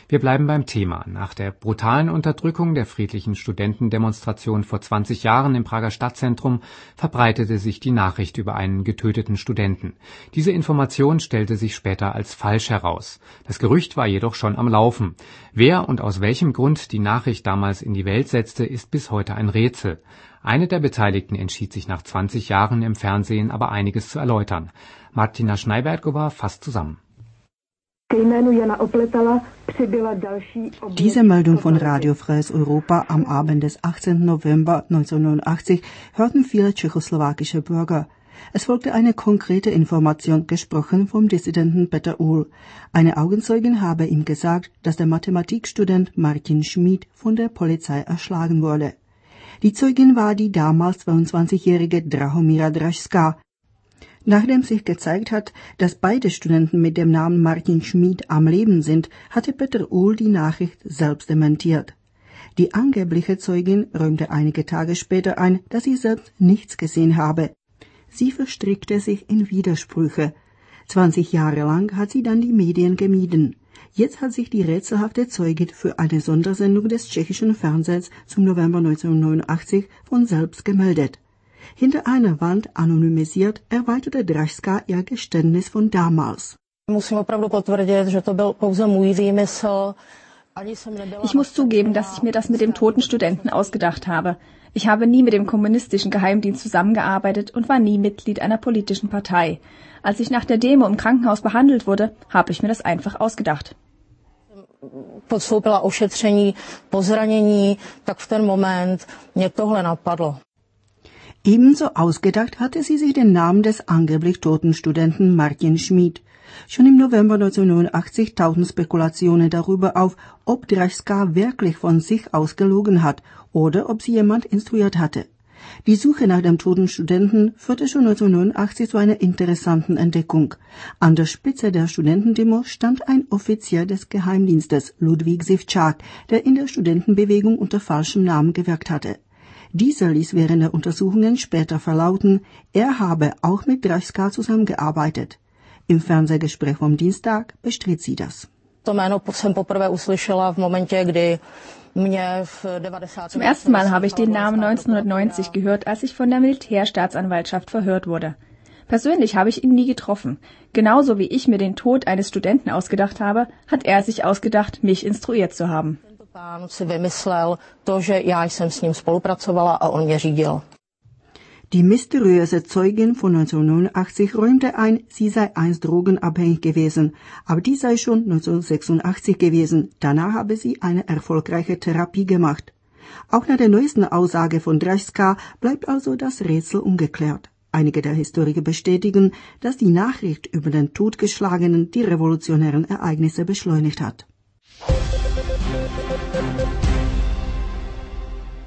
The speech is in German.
Wir bleiben beim Thema. Nach der brutalen Unterdrückung der friedlichen Studentendemonstration vor 20 Jahren im Prager Stadtzentrum verbreitete sich die Nachricht über einen getöteten Studenten. Diese Information stellte sich später als falsch heraus. Das Gerücht war jedoch schon am Laufen. Wer und aus welchem Grund die Nachricht damals in die Welt setzte, ist bis heute ein Rätsel. Eine der Beteiligten entschied sich nach 20 Jahren im Fernsehen aber einiges zu erläutern. Martina Schneibergova fasst zusammen. Diese Meldung von Radio Freies Europa am Abend des 18. November 1989 hörten viele tschechoslowakische Bürger. Es folgte eine konkrete Information, gesprochen vom Dissidenten Peter Uhl. Eine Augenzeugin habe ihm gesagt, dass der Mathematikstudent Martin Schmid von der Polizei erschlagen wurde. Die Zeugin war die damals 22-jährige Drahomira Dražská. Nachdem sich gezeigt hat, dass beide Studenten mit dem Namen Martin Schmid am Leben sind, hatte Peter Uhl die Nachricht selbst dementiert. Die angebliche Zeugin räumte einige Tage später ein, dass sie selbst nichts gesehen habe. Sie verstrickte sich in Widersprüche. 20 Jahre lang hat sie dann die Medien gemieden. Jetzt hat sich die rätselhafte Zeugin für eine Sondersendung des tschechischen Fernsehens zum November 1989 von selbst gemeldet. Hinter einer Wand anonymisiert erweiterte Dražská ihr Geständnis von damals. Ich muss zugeben, dass ich mir das mit dem toten Studenten ausgedacht habe. Ich habe nie mit dem kommunistischen Geheimdienst zusammengearbeitet und war nie Mitglied einer politischen Partei. Als ich nach der Demo im Krankenhaus behandelt wurde, habe ich mir das einfach ausgedacht. Podstoupila ošetření po zranění, tak v ten moment mě tohle napadlo. Ebenso ausgedacht hatte sie sich den Namen des angeblich toten Studenten Martin Schmid. Schon im November 1989 tauchten Spekulationen darüber auf, ob Dražská wirklich von sich aus gelogen hat oder ob sie jemand instruiert hatte. Die Suche nach dem toten Studenten führte schon 1989 zu einer interessanten Entdeckung. An der Spitze der Studentendemo stand ein Offizier des Geheimdienstes, Ludvík Ševčák, der in der Studentenbewegung unter falschem Namen gewirkt hatte. Dieser ließ während der Untersuchungen später verlauten, er habe auch mit Dražská zusammengearbeitet. Im Fernsehgespräch vom Dienstag bestritt sie das. Zum ersten Mal habe ich den Namen 1990 gehört, als ich von der Militärstaatsanwaltschaft verhört wurde. Persönlich habe ich ihn nie getroffen. Genauso wie ich mir den Tod eines Studenten ausgedacht habe, hat er sich ausgedacht, mich instruiert zu haben. Die mysteriöse Zeugin von 1989 räumte ein, sie sei einst drogenabhängig gewesen, aber dies sei schon 1986 gewesen. Danach habe sie eine erfolgreiche Therapie gemacht. Auch nach der neuesten Aussage von Dražská bleibt also das Rätsel ungeklärt. Einige der Historiker bestätigen, dass die Nachricht über den Totgeschlagenen die revolutionären Ereignisse beschleunigt hat.